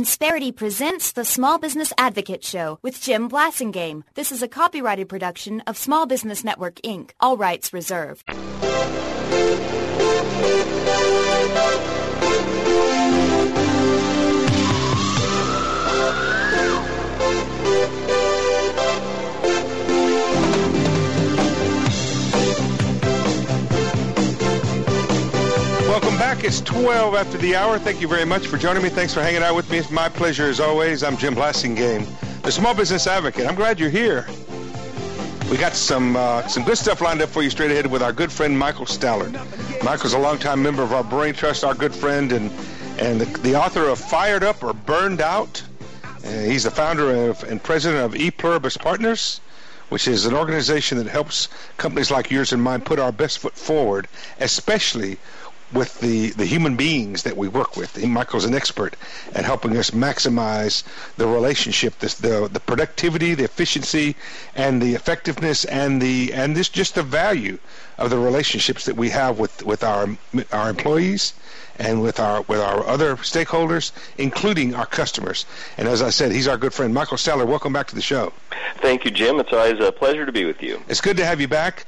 Insperity presents the Small Business Advocate Show with Jim Blasingame. This is a copyrighted production of Small Business Network, Inc. All rights reserved. Welcome back. It's 12 after the hour. Thank you very much for joining me. Thanks for hanging out with me. It's my pleasure as always. I'm Jim Blasingame, the Small Business Advocate. I'm glad you're here. We got some good stuff lined up for you straight ahead with our good friend Michael Stallard. Michael's a longtime member of our Brain Trust, our good friend, and the author of Fired Up or Burned Out. He's the founder and president of ePluribus Partners, which is an organization that helps companies like yours and mine put our best foot forward, especially with the human beings that we work with. Michael's an expert at helping us maximize the relationship, the productivity, the efficiency, and the effectiveness, and just the value of the relationships that we have with our employees and with our other stakeholders, including our customers. And as I said, he's our good friend. Michael Stallard, welcome back to the show. Thank you, Jim. It's always a pleasure to be with you. It's good to have you back.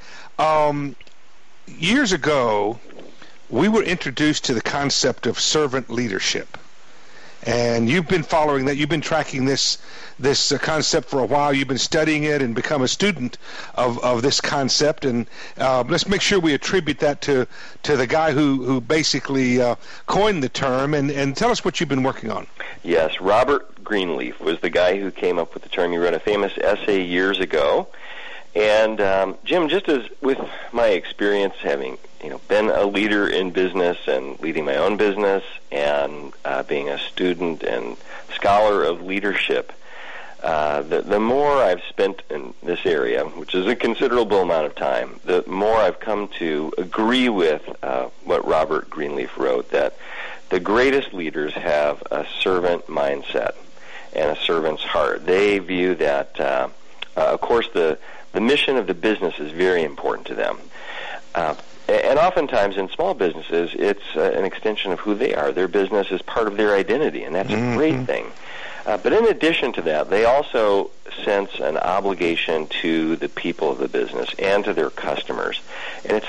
Years ago, we were introduced to the concept of servant leadership, and you've been following that. You've been tracking this concept for a while. You've been studying it and become a student of this concept. And let's make sure we attribute that to the guy who basically coined the term. And tell us what you've been working on. Yes, Robert Greenleaf was the guy who came up with the term. He wrote a famous essay years ago. And Jim, just as with my experience having been a leader in business and leading my own business and being a student and scholar of leadership, the more I've spent in this area, which is a considerable amount of time, the more I've come to agree with what Robert Greenleaf wrote, that the greatest leaders have a servant mindset and a servant's heart. They view that, of course, the mission of the business is very important to them. And oftentimes in small businesses, it's an extension of who they are. Their business is part of their identity, and that's a great thing. But in addition to that, they also sense an obligation to the people of the business and to their customers. And it's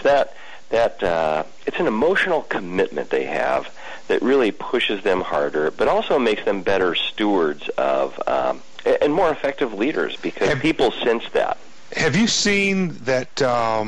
it's an emotional commitment they have that really pushes them harder, but also makes them better stewards of and more effective leaders, because people sense that. Have you seen that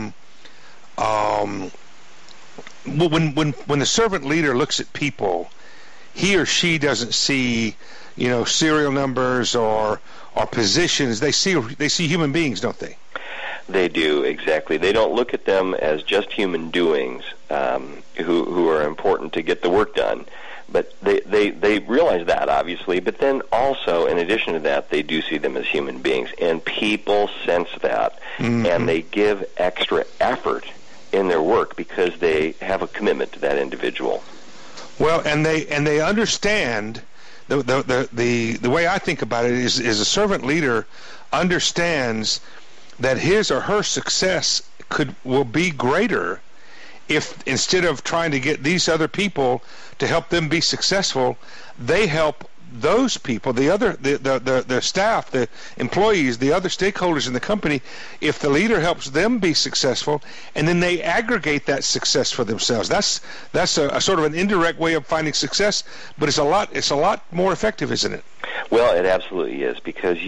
when the servant leader looks at people, he or she doesn't see, serial numbers or positions. They see human beings, don't they? They do, exactly. They don't look at them as just human doings who are important to get the work done. But they realize that, obviously, but then also, in addition to that, they do see them as human beings. And people sense that, and they give extra effort in their work because they have a commitment to that individual. Well, and they understand, the way I think about it is a servant leader understands that his or her success will be greater if, instead of trying to get these other people to help them be successful, they help those people, the staff, the employees, the other stakeholders in the company. If the leader helps them be successful, and then they aggregate that success for themselves, that's a sort of an indirect way of finding success, but it's a lot more effective, isn't it? Well, it absolutely is, because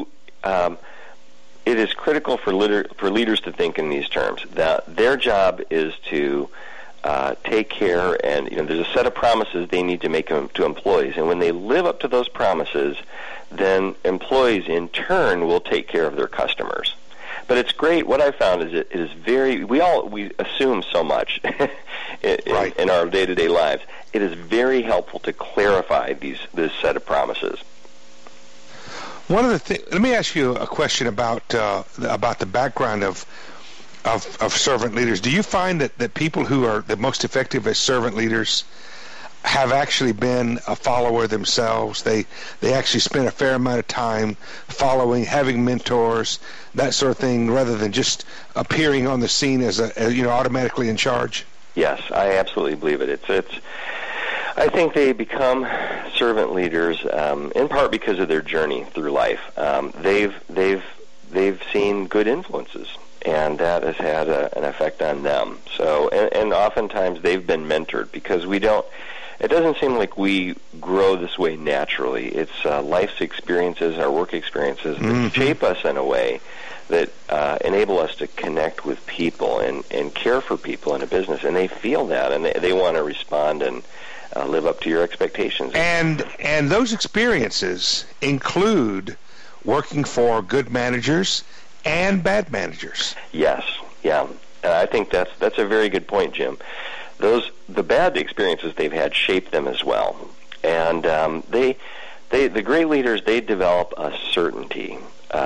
it is critical for leaders to think in these terms, that their job is to take care, and there's a set of promises they need to make to employees, and when they live up to those promises, then employees in turn will take care of their customers. But it's great. What I found is it is we assume so much in our day-to-day lives. It is very helpful to clarify this set of promises. One of the things. Let me ask you a question about the background of servant leaders. Do you find that people who are the most effective as servant leaders have actually been a follower themselves? They actually spend a fair amount of time following, having mentors, that sort of thing, rather than just appearing on the scene as automatically in charge? Yes, I absolutely believe it. I think they become servant leaders, in part because of their journey through life, they've seen good influences, and that has had an effect on them. So, and oftentimes they've been mentored, because it doesn't seem like we grow this way naturally. It's life's experiences, our work experiences, that shape us in a way that enable us to connect with people and care for people in a business, and they feel that, and they want to respond and live up to your expectations. And those experiences include working for good managers and bad managers. Yes, yeah. I think that's a very good point, Jim. The bad experiences they've had shape them as well, and the great leaders, they develop a certainty.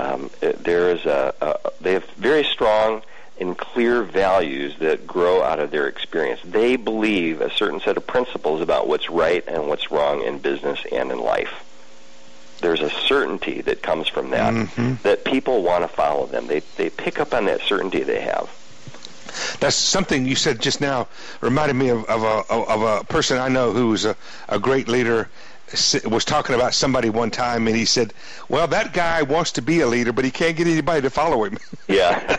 They have very strong and clear values that grow out of their experience. They believe a certain set of principles about what's right and what's wrong in business and in life. There's a certainty that comes from that, that people want to follow them. They pick up on that certainty they have. That's something you said just now, reminded me of a person I know who was a great leader. Was talking about somebody one time, and he said, well, that guy wants to be a leader, but he can't get anybody to follow him. Yeah.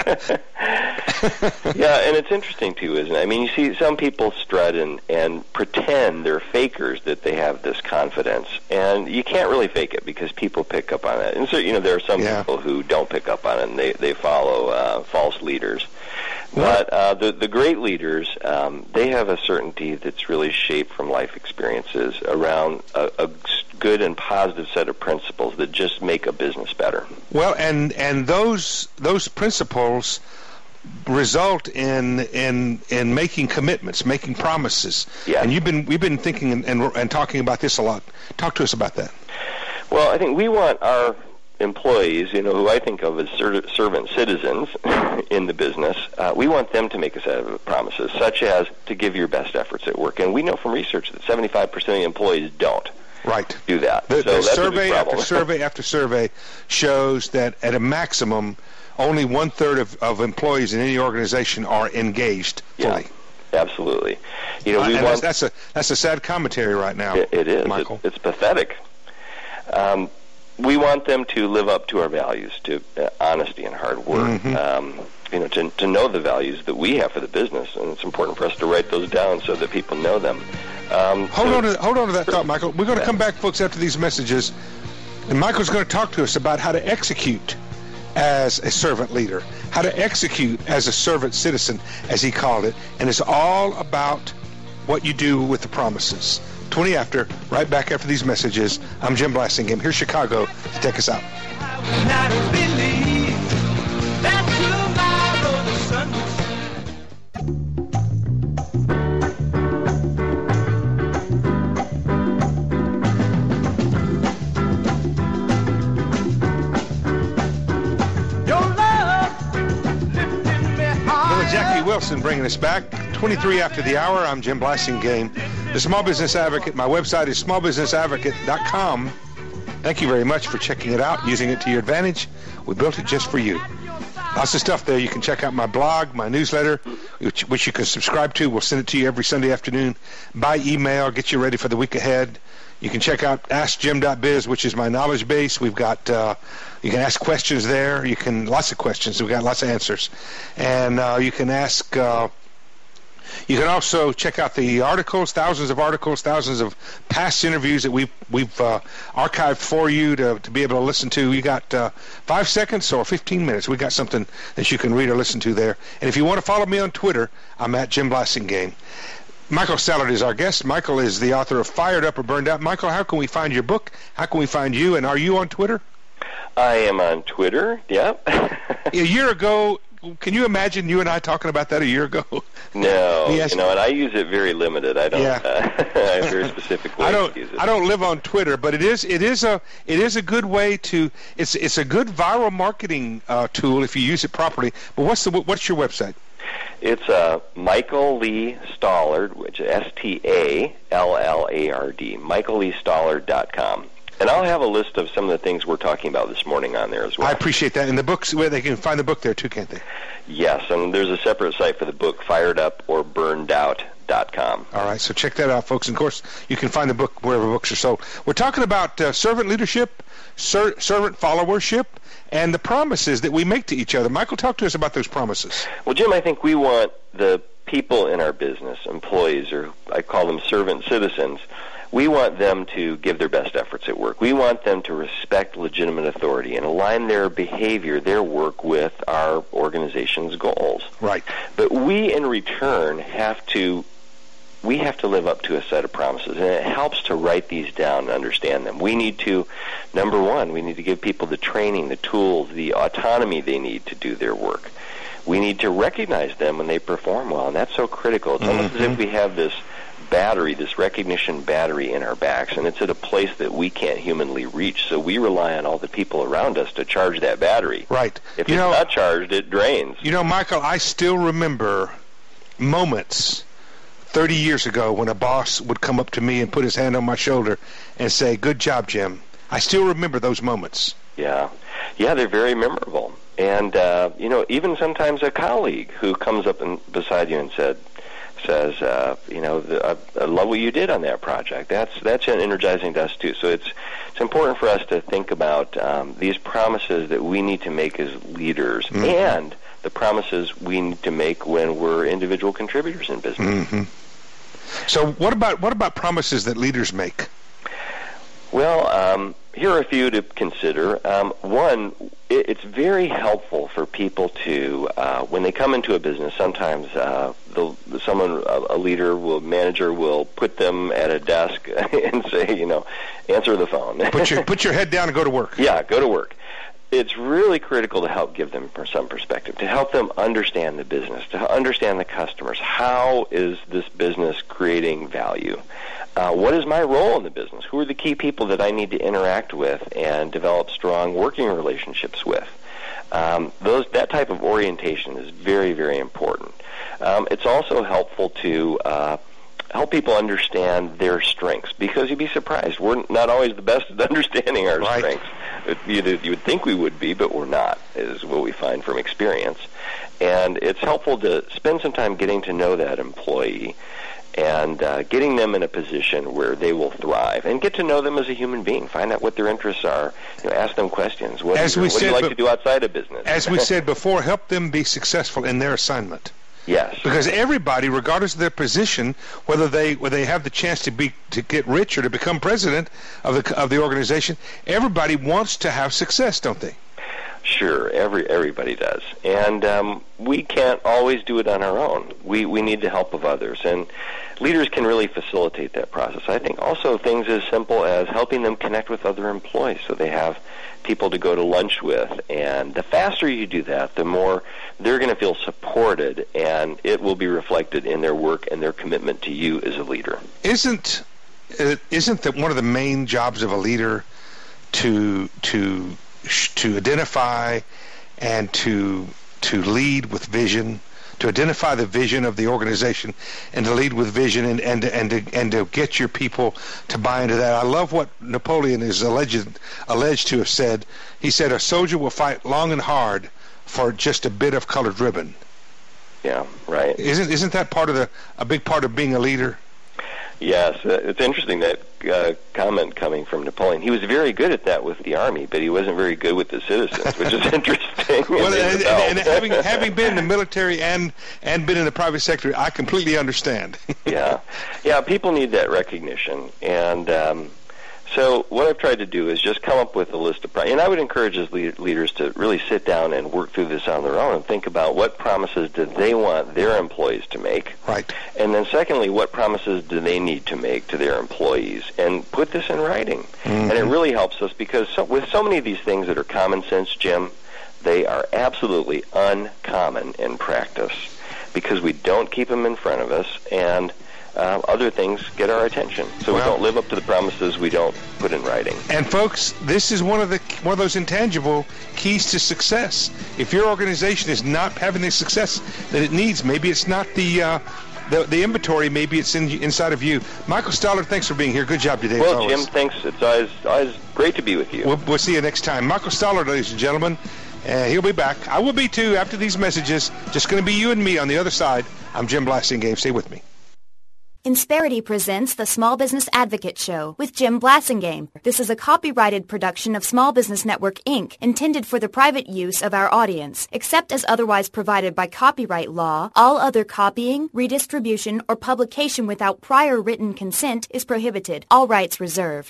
Yeah, and it's interesting, too, isn't it? I mean, you see some people strut and pretend they're fakers, that they have this confidence, and you can't really fake it, because people pick up on it. And so, there are some people who don't pick up on it, and they follow false leaders. But the great leaders, they have a certainty that's really shaped from life experiences around a good and positive set of principles that just make a business better. Well, and those principles result in making commitments, making promises. Yeah. And we've been thinking and talking about this a lot. Talk to us about that. Well, I think we want our employees, who I think of as servant citizens in the business, we want them to make a set of promises, such as to give your best efforts at work. And we know from research that 75% of the employees don't do that. The that's survey after survey after survey shows that at a maximum, only 1/3 of employees in any organization are engaged fully. Yeah, absolutely. That's a sad commentary right now. It is. Michael. It's pathetic. We want them to live up to our values, to honesty and hard work. To know the values that we have for the business, and it's important for us to write those down so that people know them. Hold on to that thought, Michael. We're going to come back, folks, after these messages, and Michael's going to talk to us about how to execute as a servant leader, how to execute as a servant citizen, as he called it, and it's all about what you do with the promises. 20 after, right back after these messages. I'm Jim Blasingame. Here's Chicago to take us out. Jackie Wilson bringing us back. 23 after the hour. I'm Jim Blasingame, the Small Business Advocate. My website is smallbusinessadvocate.com. Thank you very much for checking it out, using it to your advantage. We built it just for you. Lots of stuff there. You can check out my blog, my newsletter, which you can subscribe to. We'll send it to you every Sunday afternoon by email, get you ready for the week ahead. You can check out AskJim.biz, which is my knowledge base. We've got, you can ask questions there. Lots of questions. We've got lots of answers. And you can ask, you can also check out the articles, thousands of past interviews that we've archived for you to be able to listen to. You got 5 seconds or 15 minutes. We got something that you can read or listen to there. And if you want to follow me on Twitter, I'm at Jim Blasingame. Michael Stallard is our guest. Michael is the author of Fired Up or Burned Out. Michael, how can we find your book? How can we find you? And are you on Twitter? I am on Twitter, yeah. A year ago, can you imagine you and I talking about that a year ago? No, and I use it very limited. I don't. I have very specific ways to use it. I don't live on Twitter, but it is a good way to. It's a good viral marketing tool if you use it properly. But what's your website? It's Michael Lee Stallard, which is STALLARD, MichaelLeeStallard.com. And I'll have a list of some of the things we're talking about this morning on there as well. I appreciate that. And the books, where they can find the book there too, can't they? Yes, and there's a separate site for the book, fireduporburnedout.com. All right, so check that out, folks. And of course, you can find the book wherever books are sold. We're talking about servant leadership, servant followership, and the promises that we make to each other. Michael, talk to us about those promises. Well, Jim, I think we want the people in our business, employees, or I call them servant citizens, we want them to give their best efforts at work. We want them to respect legitimate authority and align their behavior, their work, with our organization's goals. Right. But we, in return, have to live up to a set of promises, and it helps to write these down and understand them. We need to, number one, we need to give people the training, the tools, the autonomy they need to do their work. We need to recognize them when they perform well, and that's so critical. It's almost as if we have this battery, this recognition battery in our backs, and it's at a place that we can't humanly reach, so we rely on all the people around us to charge that battery. Right. If it's not charged, it drains. You know, Michael, I still remember moments 30 years ago when a boss would come up to me and put his hand on my shoulder and say, "Good job, Jim." I still remember those moments. Yeah, they're very memorable. And, even sometimes a colleague who comes up beside you and says, I love what you did on that project. That's energizing to us too. So it's important for us to think about these promises that we need to make as leaders, and the promises we need to make when we're individual contributors in business. So what about promises that leaders make? Well, here are a few to consider. One, it's very helpful for people to, when they come into a business, sometimes a manager will put them at a desk and say, answer the phone. Put your head down and go to work. Yeah, go to work. It's really critical to help give them some perspective, to help them understand the business, to understand the customers. How is this business creating value? What is my role in the business? Who are the key people that I need to interact with and develop strong working relationships with? That type of orientation is very, very important. It's also helpful to help people understand their strengths, because you'd be surprised. We're not always the best at understanding our strengths. You would think we would be, but we're not, is what we find from experience. And it's helpful to spend some time getting to know that employee and getting them in a position where they will thrive, and get to know them as a human being. Find out what their interests are. Ask them questions. What do you like to do outside of business? As we said before, help them be successful in their assignment. Yes. Because everybody, regardless of their position, whether they have the chance to get rich or to become president of the organization, everybody wants to have success, don't they? Sure, everybody does, and we can't always do it on our own. We need the help of others, and leaders can really facilitate that process. I think also things as simple as helping them connect with other employees, so they have people to go to lunch with, and the faster you do that, the more they're going to feel supported, and it will be reflected in their work and their commitment to you as a leader. Isn't that one of the main jobs of a leader to identify and to lead with vision, to identify the vision of the organization and to lead with vision and to get your people to buy into that? I love what Napoleon is alleged to have said. He said, "A soldier will fight long and hard for just a bit of colored ribbon." Yeah, right. Isn't that a big part of being a leader? Yes, it's interesting, that comment coming from Napoleon. He was very good at that with the Army, but he wasn't very good with the citizens, which is interesting. Well, and having been in the military and been in the private sector, I completely understand. Yeah, people need that recognition, and so what I've tried to do is just come up with a list of and I would encourage as leaders to really sit down and work through this on their own and think about what promises do they want their employees to make. Right. And then secondly, what promises do they need to make to their employees, and put this in writing. And it really helps us, because with so many of these things that are common sense, Jim, they are absolutely uncommon in practice because we don't keep them in front of us, and other things get our attention. So we don't live up to the promises we don't put in writing. And folks, this is one of those intangible keys to success. If your organization is not having the success that it needs, maybe it's not the the inventory, maybe it's inside of you. Michael Stollard, thanks for being here. Good job today. Well, Jim, thanks. It's always great to be with you. We'll see you next time. Michael Stollard, ladies and gentlemen. He'll be back. I will be too after these messages. Just going to be you and me on the other side. I'm Jim Blasingame. Stay with me. Insperity presents the Small Business Advocate Show with Jim Blasingame. This is a copyrighted production of Small Business Network, Inc., intended for the private use of our audience. Except as otherwise provided by copyright law, all other copying, redistribution, or publication without prior written consent is prohibited. All rights reserved.